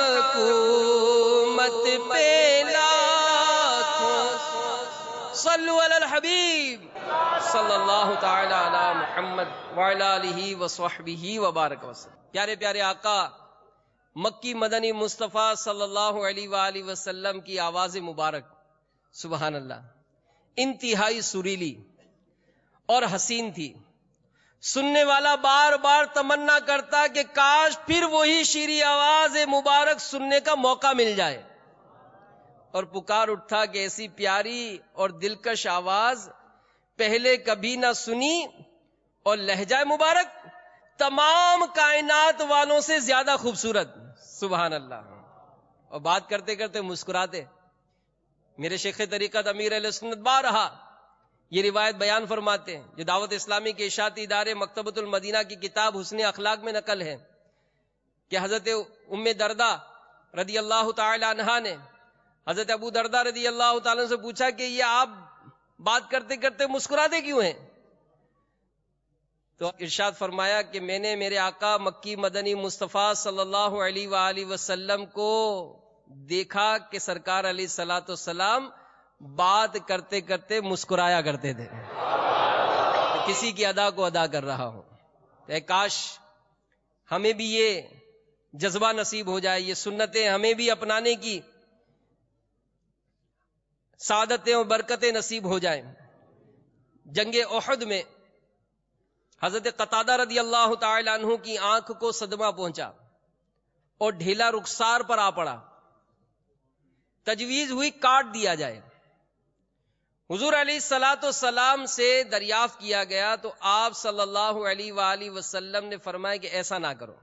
حکومت پہ لاکھوں صلو علی الحبیب صلی اللہ تعالی علی محمد وعلی آلہ وصحبہ وبارک وسلم۔ پیارے پیارے آقا مکی مدنی مصطفیٰ صلی اللہ علیہ وآلہ وسلم کی آواز مبارک سبحان اللہ انتہائی سریلی اور حسین تھی، سننے والا بار بار تمنا کرتا کہ کاش پھر وہی شیریں آواز مبارک سننے کا موقع مل جائے، اور پکار اٹھتا کہ ایسی پیاری اور دلکش آواز پہلے کبھی نہ سنی، اور لہجہ مبارک تمام کائنات والوں سے زیادہ خوبصورت، سبحان اللہ۔ اور بات کرتے کرتے مسکراتے۔ میرے شیخ طریقت امیر اہل سنت بارہا یہ روایت بیان فرماتے ہیں، جو دعوت اسلامی کے اشاعتی ادارے مکتبۃ المدینہ کی کتاب حسن اخلاق میں نقل ہے، کہ حضرت ام دردہ رضی اللہ تعالی عنہا نے حضرت ابو دردہ رضی اللہ تعالیٰ سے پوچھا کہ یہ آپ بات کرتے کرتے مسکراتے کیوں ہیں؟ تو ارشاد فرمایا کہ میں نے میرے آقا مکی مدنی مصطفیٰ صلی اللہ علیہ وآلہ وسلم کو دیکھا کہ سرکار علیہ الصلوۃ والسلام بات کرتے کرتے مسکرایا کرتے تھے، کسی کی ادا کو ادا کر رہا ہوں۔ اے کاش ہمیں بھی یہ جذبہ نصیب ہو جائے، یہ سنتیں ہمیں بھی اپنانے کی سعادتیں اور برکتیں نصیب ہو جائیں۔ جنگ احد میں حضرت قتادہ رضی اللہ تعالی عنہ کی آنکھ کو صدمہ پہنچا اور ڈھیلا رخسار پر آ پڑا، تجویز ہوئی کاٹ دیا جائے۔ حضور علیہ الصلوۃ والسلام سے دریافت کیا گیا تو آپ صلی اللہ علیہ وآلہ وسلم نے فرمایا کہ ایسا نہ کرو،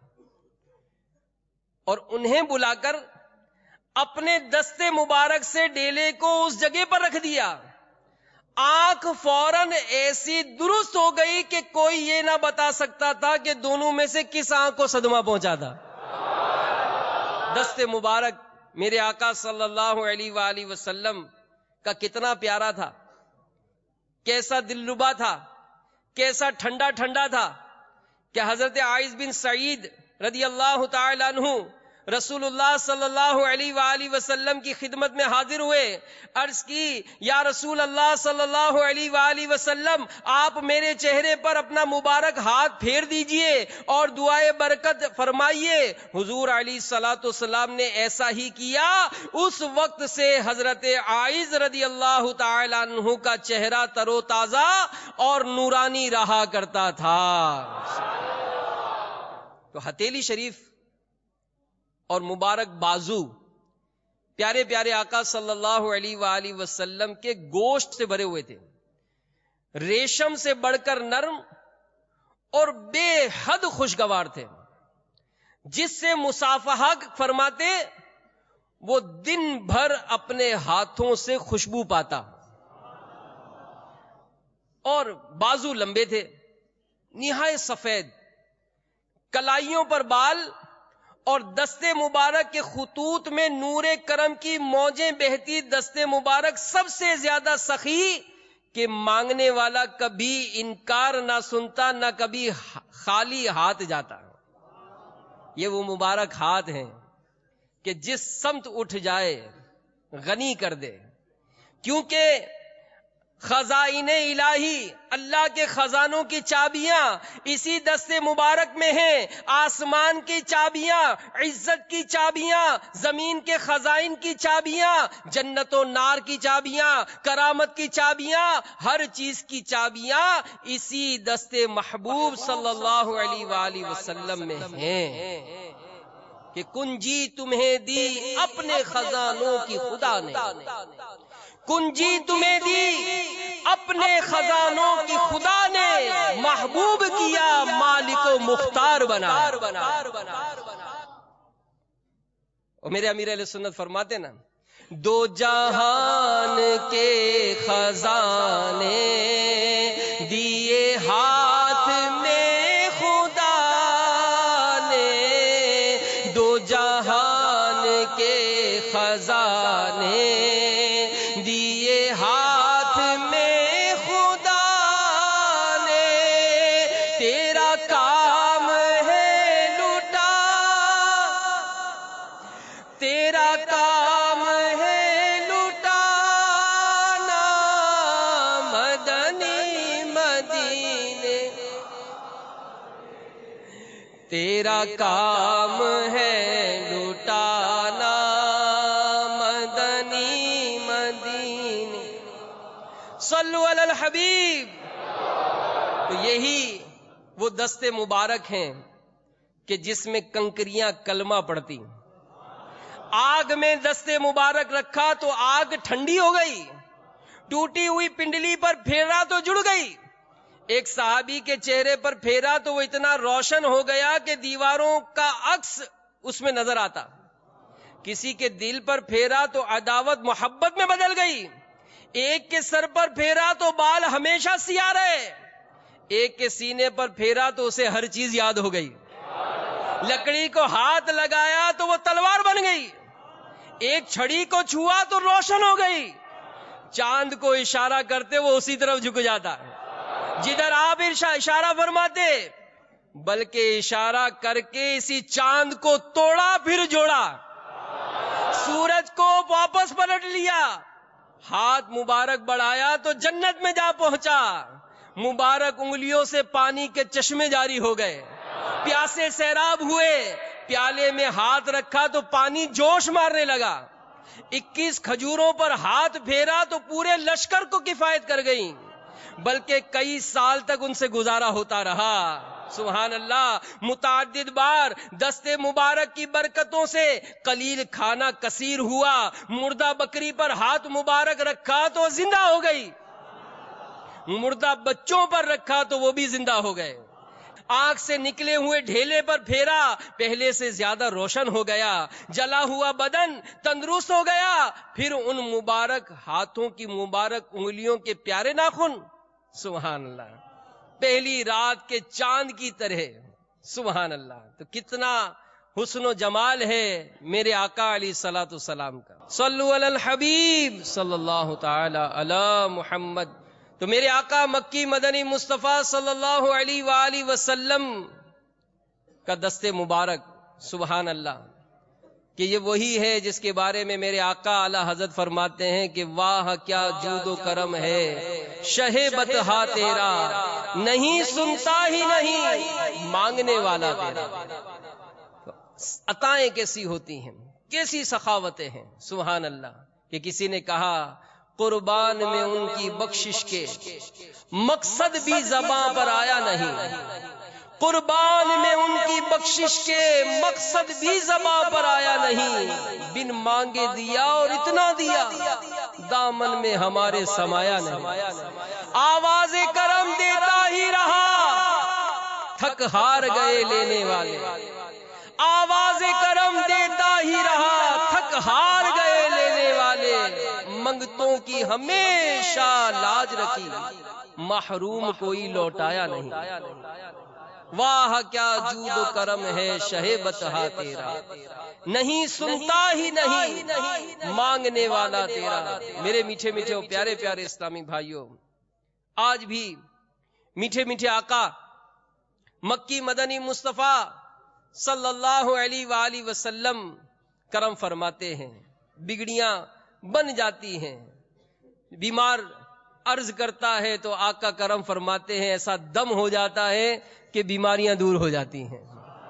اور انہیں بلا کر اپنے دستے مبارک سے ڈیلے کو اس جگہ پر رکھ دیا۔ آنکھ فوراً ایسی درست ہو گئی کہ کوئی یہ نہ بتا سکتا تھا کہ دونوں میں سے کس آنکھ کو صدمہ پہنچا تھا۔ دستے مبارک میرے آقا صلی اللہ علیہ وآلہ وسلم کا کتنا پیارا تھا، کیسا دلربا تھا، کیسا ٹھنڈا ٹھنڈا تھا، کہ حضرت عائذ بن سعید رضی اللہ تعالی عنہ رسول اللہ صلی اللہ علیہ وآلہ وسلم کی خدمت میں حاضر ہوئے. عرض کی یا رسول اللہ صلی اللہ علیہ وآلہ وسلم آپ میرے چہرے پر اپنا مبارک ہاتھ پھیر دیجئے اور دعائے برکت فرمائیے. حضور علیہ الصلوۃ والسلام نے ایسا ہی کیا. اس وقت سے حضرت عائذ رضی اللہ تعالی عنہ کا چہرہ تر و تازہ اور نورانی رہا کرتا تھا. تو ہتھیلی شریف اور مبارک بازو پیارے پیارے آقا صلی اللہ علیہ وآلہ وسلم کے گوشت سے بھرے ہوئے تھے، ریشم سے بڑھ کر نرم اور بے حد خوشگوار تھے. جس سے مصافحہ فرماتے وہ دن بھر اپنے ہاتھوں سے خوشبو پاتا. اور بازو لمبے تھے، نہایت سفید، کلائیوں پر بال اور دستے مبارک کے خطوط میں نور کرم کی موجیں بہتی. دستے مبارک سب سے زیادہ سخی کہ مانگنے والا کبھی انکار نہ سنتا نہ کبھی خالی ہاتھ جاتا. یہ وہ مبارک ہاتھ ہیں کہ جس سمت اٹھ جائے غنی کر دے. کیونکہ خزائن الہی، اللہ کے خزانوں کی چابیاں اسی دستے مبارک میں ہیں. آسمان کی چابیاں، عزت کی چابیاں، زمین کے خزائن کی چابیاں، جنت و نار کی چابیاں، کرامت کی چابیاں، ہر چیز کی چابیاں اسی دستے محبوب صلی اللہ علیہ وآلہ وسلم میں ہیں کہ کنجی تمہیں دی اپنے خزانوں کی خدا نے. کنجی تمہیں دی اپنے خزانوں کی خدا نے، محبوب کیا مالک و مختار بنا. اور میرے امیر اہل سنت فرماتے نا، دو جہان کے خزانے دیے ہاتھ میں خدا نے، دو جہان کے خزانے دیے ہاتھ میں خدا نے. تیرا کام ہے لوٹا، تیرا کام ہے لوٹانا مدنی مدینے، تیرا کام ہے لوٹانا مدنی مدینے. صلو علی الحبیب. تو یہی وہ دستے مبارک ہیں کہ جس میں کنکریاں کلمہ پڑتی. آگ میں دستے مبارک رکھا تو آگ ٹھنڈی ہو گئی، ٹوٹی ہوئی پنڈلی پر پھیرا تو جڑ گئی. ایک صحابی کے چہرے پر پھیرا تو وہ اتنا روشن ہو گیا کہ دیواروں کا عکس اس میں نظر آتا. کسی کے دل پر پھیرا تو عداوت محبت میں بدل گئی. ایک کے سر پر پھیرا تو بال ہمیشہ سیاہ رہے، ایک کے سینے پر پھیرا تو اسے ہر چیز یاد ہو گئی. لکڑی کو ہاتھ لگایا تو وہ تلوار بن گئی، ایک چھڑی کو چھوا تو روشن ہو گئی. چاند کو اشارہ کرتے وہ اسی طرف جھک جاتا ہے جدھر آپ اشارہ فرماتے، بلکہ اشارہ کر کے اسی چاند کو توڑا پھر جوڑا، سورج کو واپس پلٹ لیا، ہاتھ مبارک بڑھایا تو جنت میں جا پہنچا. مبارک انگلیوں سے پانی کے چشمے جاری ہو گئے، پیاسے سیراب ہوئے. پیالے میں ہاتھ رکھا تو پانی جوش مارنے لگا. اکیس کھجوروں پر ہاتھ پھیرا تو پورے لشکر کو کفایت کر گئی، بلکہ کئی سال تک ان سے گزارا ہوتا رہا. سبحان اللہ. متعدد بار دستے مبارک کی برکتوں سے قلیل کھانا کثیر ہوا. مردہ بکری پر ہاتھ مبارک رکھا تو زندہ ہو گئی، مردہ بچوں پر رکھا تو وہ بھی زندہ ہو گئے. آنکھ سے نکلے ہوئے ڈھیلے پر پھیرا، پہلے سے زیادہ روشن ہو گیا. جلا ہوا بدن تندرست ہو گیا. پھر ان مبارک ہاتھوں کی مبارک انگلیوں کے پیارے ناخن، سبحان اللہ، پہلی رات کے چاند کی طرح. سبحان اللہ. تو کتنا حسن و جمال ہے میرے آقا علیہ الصلوۃ والسلام کا. صلو علی الحبیب صلی اللہ تعالی علی محمد. تو میرے آقا مکی مدنی مصطفیٰ صلی اللہ علیہ وآلہ وسلم کا دستے مبارک، سبحان اللہ، کہ یہ وہی ہے جس کے بارے میں میرے آقا اعلی حضرت فرماتے ہیں کہ واہ کیا جود و کرم ہے شہ بطحا تیرا، نہیں سنتا ہی نہیں مانگنے والا تیرا۔ عطائیں کیسی ہوتی ہیں، کیسی سخاوتیں ہیں، سبحان اللہ۔ کہ کسی نے کہا قربان میں ان کی بخشش کے مقصد بھی زباں پر آیا نہیں، قربان میں ان کی بخشش کے مقصد بھی زباں پر آیا نہیں، بن مانگے دیا اور اتنا دیا دامن میں ہمارے سمایا نہیں، آواز کرم دیتا ہی رہا تھک ہار گئے لینے والے، آواز کرم دیتا ہی رہا تھک ہار گئے لینے والے، منگتوں کی ہمیشہ لاج رکھی محروم کوئی لوٹایا نہیں۔ واہ کیا جود و کرم ہے شہ بطحا تیرا، نہیں سنتا ہی نہیں مانگنے والا تیرا۔ میرے میٹھے میٹھے اور پیارے پیارے اسلامی بھائیوں، آج بھی میٹھے میٹھے آقا مکی مدنی مصطفیٰ صلی اللہ علیہ وآلہ وسلم کرم فرماتے ہیں، بگڑیاں بن جاتی ہیں، بیمار عرض کرتا ہے تو آقا کرم فرماتے ہیں ایسا دم ہو جاتا ہے کہ بیماریاں دور ہو جاتی ہیں،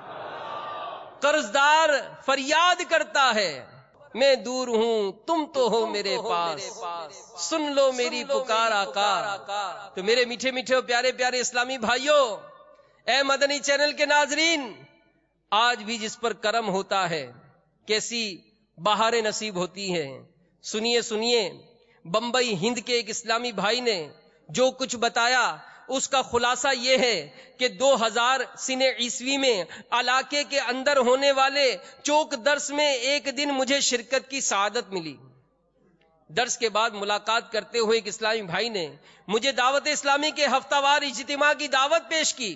قرضدار فریاد کرتا ہے میں دور ہوں تم تو ہو میرے پاس، سن لو میری پکار آقا۔ تو میرے میٹھے میٹھے اور پیارے پیارے اسلامی بھائیوں، اے مدنی چینل کے ناظرین، آج بھی جس پر کرم ہوتا ہے کیسی بہاریں نصیب ہوتی ہیں۔ سنیے سنیے بمبئی ہند کے ایک اسلامی بھائی نے جو کچھ بتایا اس کا خلاصہ یہ ہے کہ دو ہزار سن عیسوی میں علاقے کے اندر ہونے والے چوک درس میں ایک دن مجھے شرکت کی سعادت ملی۔ درس کے بعد ملاقات کرتے ہوئے ایک اسلامی بھائی نے مجھے دعوت اسلامی کے ہفتہ وار اجتماع کی دعوت پیش کی۔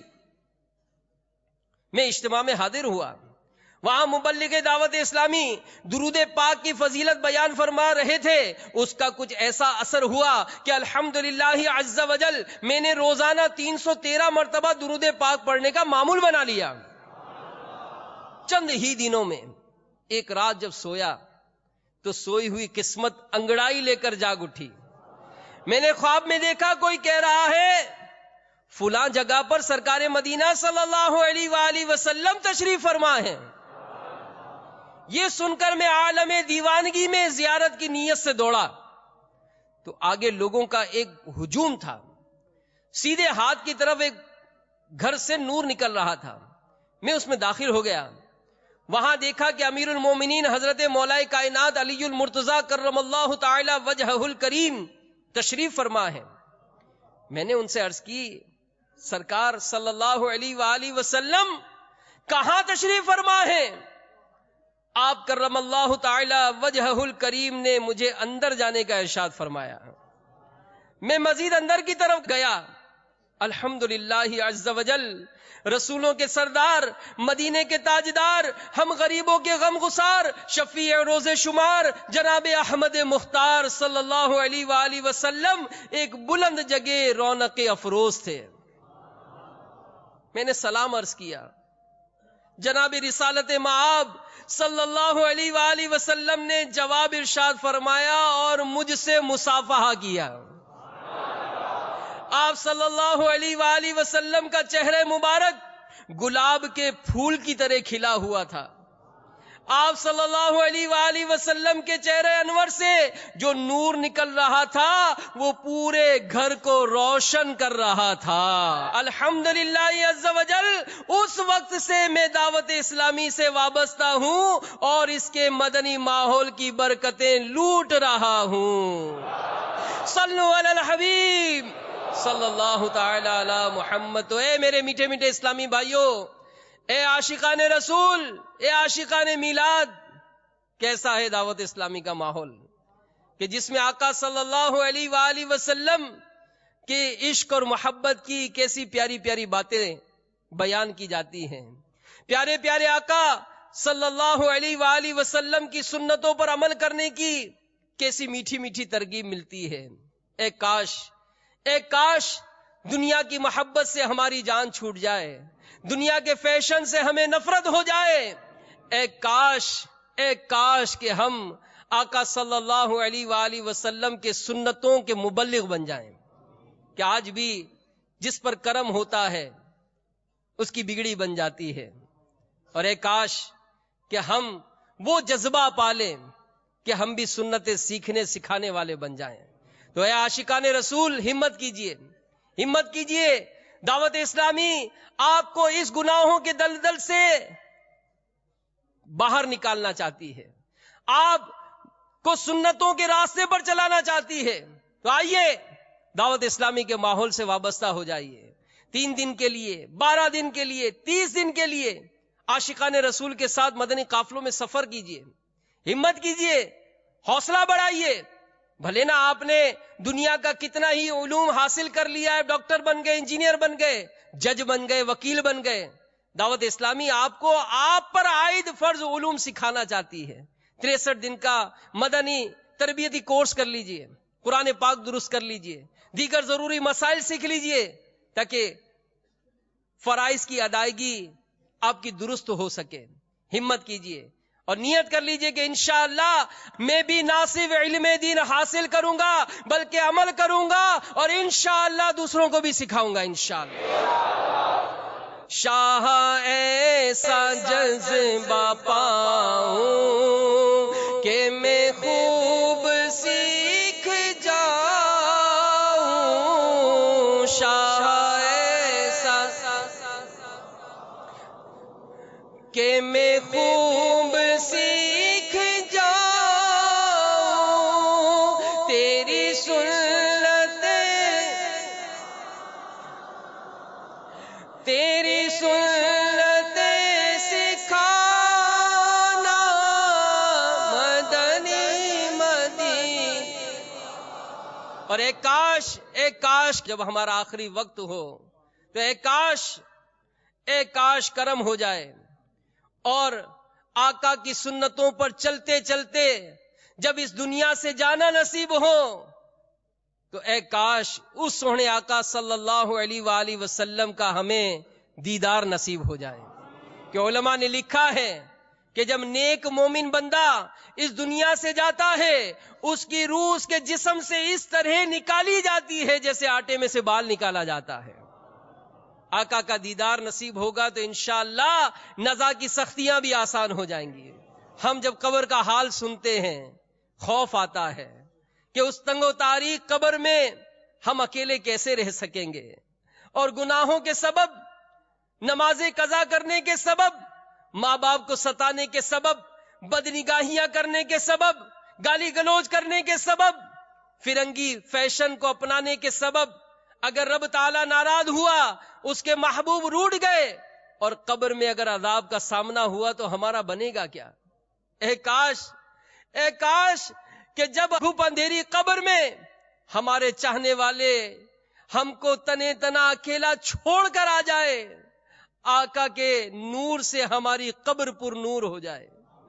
میں اجتماع میں حاضر ہوا، وہاں مبلغ دعوت اسلامی درود پاک کی فضیلت بیان فرما رہے تھے۔ اس کا کچھ ایسا اثر ہوا کہ الحمدللہ عز وجل میں نے روزانہ تین سو تیرہ مرتبہ درود پاک پڑھنے کا معمول بنا لیا چند ہی دنوں میں۔ ایک رات جب سویا تو سوئی ہوئی قسمت انگڑائی لے کر جاگ اٹھی۔ میں نے خواب میں دیکھا کوئی کہہ رہا ہے فلاں جگہ پر سرکار مدینہ صلی اللہ علیہ وآلہ وسلم تشریف فرما ہے۔ یہ سن کر میں عالم دیوانگی میں زیارت کی نیت سے دوڑا تو آگے لوگوں کا ایک ہجوم تھا، سیدھے ہاتھ کی طرف ایک گھر سے نور نکل رہا تھا، میں اس میں داخل ہو گیا۔ وہاں دیکھا کہ امیر المومنین حضرت مولا کائنات علی المرتضی کرم اللہ تعالی وجہہ الکریم تشریف فرما ہے۔ میں نے ان سے عرض کی سرکار صلی اللہ علیہ وآلہ وسلم کہاں تشریف فرما ہے؟ آپ کرم اللہ تعالی وجہہ الکریم نے مجھے اندر جانے کا ارشاد فرمایا۔ میں مزید اندر کی طرف گیا، الحمدللہ عز وجل رسولوں کے سردار، مدینے کے تاجدار، ہم غریبوں کے غم گسار، شفیع روز شمار جناب احمد مختار صلی اللہ علیہ وآلہ وسلم ایک بلند جگہ رونق افروز تھے۔ میں نے سلام عرض کیا، جناب رسالت مآب صلی اللہ علیہ وآلہ وسلم نے جواب ارشاد فرمایا اور مجھ سے مصافحہ کیا۔ آپ صلی اللہ علیہ وآلہ وسلم کا چہرہ مبارک گلاب کے پھول کی طرح کھلا ہوا تھا۔ آپ صلی اللہ علیہ وآلہ وسلم کے چہرے انور سے جو نور نکل رہا تھا وہ پورے گھر کو روشن کر رہا تھا۔ الحمدللہ عز وجل اس وقت سے میں دعوت اسلامی سے وابستہ ہوں اور اس کے مدنی ماحول کی برکتیں لوٹ رہا ہوں۔ صلو علی الحبیب صلی اللہ تعالی علی محمد۔ تو اے میرے میٹھے میٹھے اسلامی بھائیوں، اے عاشقان رسول، اے عاشقان میلاد، کیسا ہے دعوت اسلامی کا ماحول کہ جس میں آقا صلی اللہ علیہ وآلہ وسلم کے عشق اور محبت کی کیسی پیاری پیاری باتیں بیان کی جاتی ہیں۔ پیارے پیارے آقا صلی اللہ علیہ وآلہ وسلم کی سنتوں پر عمل کرنے کی کیسی میٹھی میٹھی ترغیب ملتی ہے۔ اے کاش اے کاش دنیا کی محبت سے ہماری جان چھوٹ جائے، دنیا کے فیشن سے ہمیں نفرت ہو جائے۔ اے کاش اے کاش کہ ہم آقا صلی اللہ علیہ وآلہ وسلم کے سنتوں کے مبلغ بن جائیں کہ آج بھی جس پر کرم ہوتا ہے اس کی بگڑی بن جاتی ہے. اور اے کاش کہ ہم وہ جذبہ پالیں کہ ہم بھی سنتیں سیکھنے سکھانے والے بن جائیں. تو اے عاشقان رسول ہمت کیجئے, ہمت کیجئے. دعوت اسلامی آپ کو اس گناہوں کے دلدل سے باہر نکالنا چاہتی ہے, آپ کو سنتوں کے راستے پر چلانا چاہتی ہے. تو آئیے دعوت اسلامی کے ماحول سے وابستہ ہو جائیے. تین دن کے لیے, بارہ دن کے لیے, تیس دن کے لیے عاشقان رسول کے ساتھ مدنی قافلوں میں سفر کیجئے. ہمت کیجئے, حوصلہ بڑھائیے. بھلے نہ آپ نے دنیا کا کتنا ہی علوم حاصل کر لیا ہے, ڈاکٹر بن گئے, انجینئر بن گئے, جج بن گئے, وکیل بن گئے, دعوت اسلامی آپ کو آپ پر عائد فرض علوم سکھانا چاہتی ہے. تریسٹھ دن کا مدنی تربیتی کورس کر لیجئے, قرآن پاک درست کر لیجئے, دیگر ضروری مسائل سیکھ لیجئے تاکہ فرائض کی ادائیگی آپ کی درست ہو سکے. ہمت کیجئے اور نیت کر لیجئے کہ انشاءاللہ میں بھی نہ صرف علم دین حاصل کروں گا بلکہ عمل کروں گا اور انشاءاللہ دوسروں کو بھی سکھاؤں گا انشاءاللہ. شاہ ایسا جذبہ پاؤں کہ میں خوب سیکھ جاؤں, شاہ ایسا کہ میں خوب سیکھ جاؤں تیری سنت, تیری سنت سکھانا مدنی مدین. اور اے کاش, اے کاش جب ہمارا آخری وقت ہو تو اے کاش, اے کاش کرم ہو جائے اور آقا کی سنتوں پر چلتے چلتے جب اس دنیا سے جانا نصیب ہو تو اے کاش اس سونے آقا صلی اللہ علیہ وآلہ وسلم کا ہمیں دیدار نصیب ہو جائے. کہ علماء نے لکھا ہے کہ جب نیک مومن بندہ اس دنیا سے جاتا ہے اس کی روح اس کے جسم سے اس طرح نکالی جاتی ہے جیسے آٹے میں سے بال نکالا جاتا ہے. آقا کا دیدار نصیب ہوگا تو انشاءاللہ نزا کی سختیاں بھی آسان ہو جائیں گی. ہم جب قبر کا حال سنتے ہیں خوف آتا ہے کہ اس تنگ و تاریک قبر میں ہم اکیلے کیسے رہ سکیں گے, اور گناہوں کے سبب, نمازیں قضا کرنے کے سبب, ماں باپ کو ستانے کے سبب, بدنگاہیاں کرنے کے سبب, گالی گلوچ کرنے کے سبب, فرنگی فیشن کو اپنانے کے سبب اگر رب تعالی ناراض ہوا, اس کے محبوب روٹ گئے اور قبر میں اگر عذاب کا سامنا ہوا تو ہمارا بنے گا کیا؟ اے کاش, اے کاش کہ جب دھوپ اندھیری قبر میں ہمارے چاہنے والے ہم کو تنے تنا اکیلا چھوڑ کر آ جائے, آقا کے نور سے ہماری قبر پر نور ہو جائے,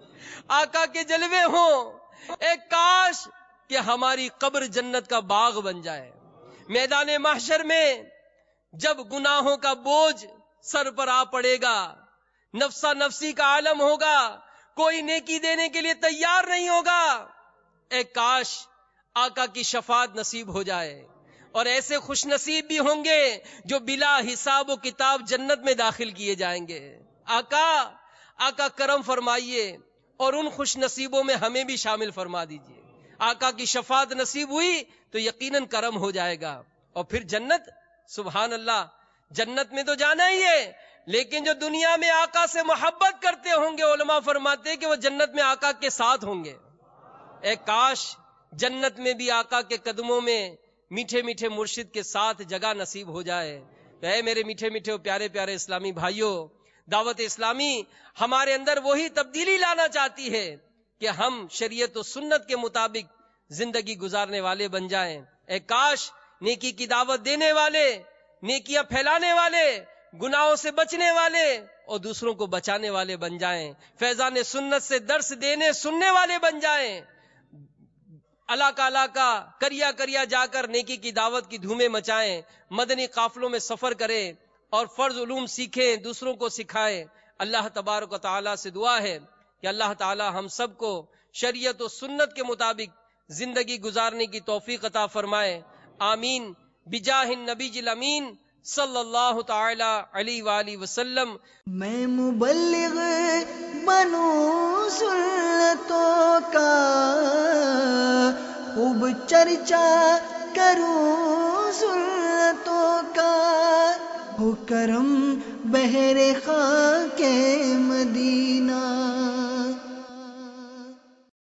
آقا کے جلوے ہوں. اے کاش کہ ہماری قبر جنت کا باغ بن جائے. میدان محشر میں جب گناہوں کا بوجھ سر پر آ پڑے گا, نفسا نفسی کا عالم ہوگا, کوئی نیکی دینے کے لیے تیار نہیں ہوگا, اے کاش آقا کی شفاعت نصیب ہو جائے. اور ایسے خوش نصیب بھی ہوں گے جو بلا حساب و کتاب جنت میں داخل کیے جائیں گے. آقا, آقا کرم فرمائیے اور ان خوش نصیبوں میں ہمیں بھی شامل فرما دیجئے. آقا کی شفاعت نصیب ہوئی تو یقیناً کرم ہو جائے گا, اور پھر جنت, سبحان اللہ, جنت میں تو جانا ہی ہے, لیکن جو دنیا میں آقا سے محبت کرتے ہوں گے علماء فرماتے ہیں کہ وہ جنت میں آقا کے ساتھ ہوں گے. اے کاش جنت میں بھی آقا کے قدموں میں میٹھے میٹھے مرشد کے ساتھ جگہ نصیب ہو جائے. اے میرے میٹھے میٹھے پیارے پیارے اسلامی بھائیوں, دعوت اسلامی ہمارے اندر وہی تبدیلی لانا چاہتی ہے کہ ہم شریعت و سنت کے مطابق زندگی گزارنے والے بن جائیں. اے کاش نیکی کی دعوت دینے والے, نیکیاں پھیلانے والے, گناہوں سے بچنے والے اور دوسروں کو بچانے والے بن جائیں, فیضان سنت سے درس دینے سننے والے بن جائیں, علاقہ علاقہ کریا کریا جا کر نیکی کی دعوت کی دھومیں مچائیں, مدنی قافلوں میں سفر کریں اور فرض علوم سیکھیں, دوسروں کو سکھائیں. اللہ تبارک و تعالی سے دعا ہے کہ اللہ تعالی ہم سب کو شریعت و سنت کے مطابق زندگی گزارنے کی توفیق عطا فرمائے، آمین بجاہ النبی الامین صلی اللہ تعالی علیہ وآلہ وسلم۔ میں مبلغ بنوں سنتوں کا، خوب چرچا کروں سنتوں کا، ہو کرم بہر خاک مدینہ۔